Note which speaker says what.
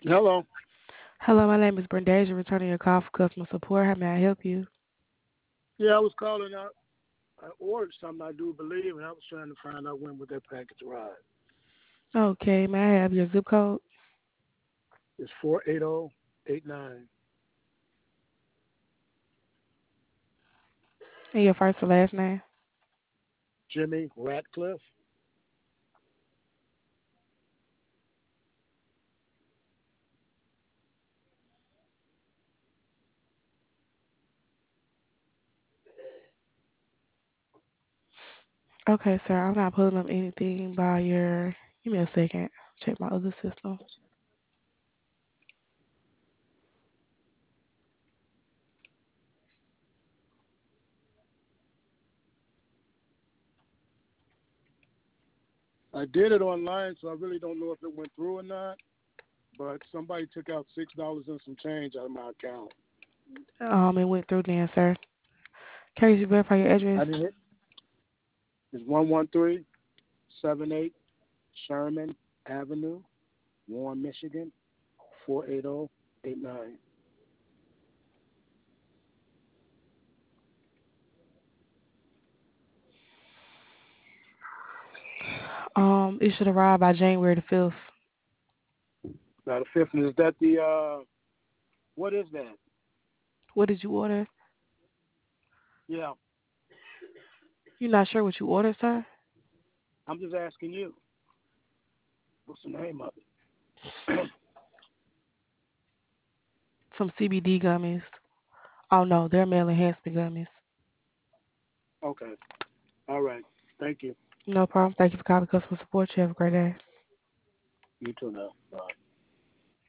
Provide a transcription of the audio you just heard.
Speaker 1: Hello.
Speaker 2: Hello, my name is Brendasia, returning your call for customer support. How may I help you?
Speaker 1: Yeah, I was calling out. I ordered something, I do believe, and I was trying to find out when would that package arrive.
Speaker 2: Okay, may I have your zip code
Speaker 1: It's 48089.
Speaker 2: and your first and last name?
Speaker 1: Jimmy Ratcliffe.
Speaker 2: Okay, sir, I'm not pulling up anything by your. Give me a second. Check my other system.
Speaker 1: I did it online, so I really don't know if it went through or not. But somebody took out $6 and some change out of my account.
Speaker 2: It went through then, sir. Can you verify your
Speaker 1: I
Speaker 2: address?
Speaker 1: didn't hit. It's 11378 Sherman Avenue, Warren, Michigan, 48089.
Speaker 2: It should arrive by January the 5th.
Speaker 1: Now the fifth is that the what is that?
Speaker 2: What did you order?
Speaker 1: Yeah,
Speaker 2: You're not sure what you ordered, sir?
Speaker 1: I'm just asking you. What's the name of it?
Speaker 2: Some CBD gummies. Oh no, they're male enhancement gummies.
Speaker 1: Okay. All right. Thank you.
Speaker 2: No problem. Thank you for calling customer support. You have a great day.
Speaker 1: You too now. Bye.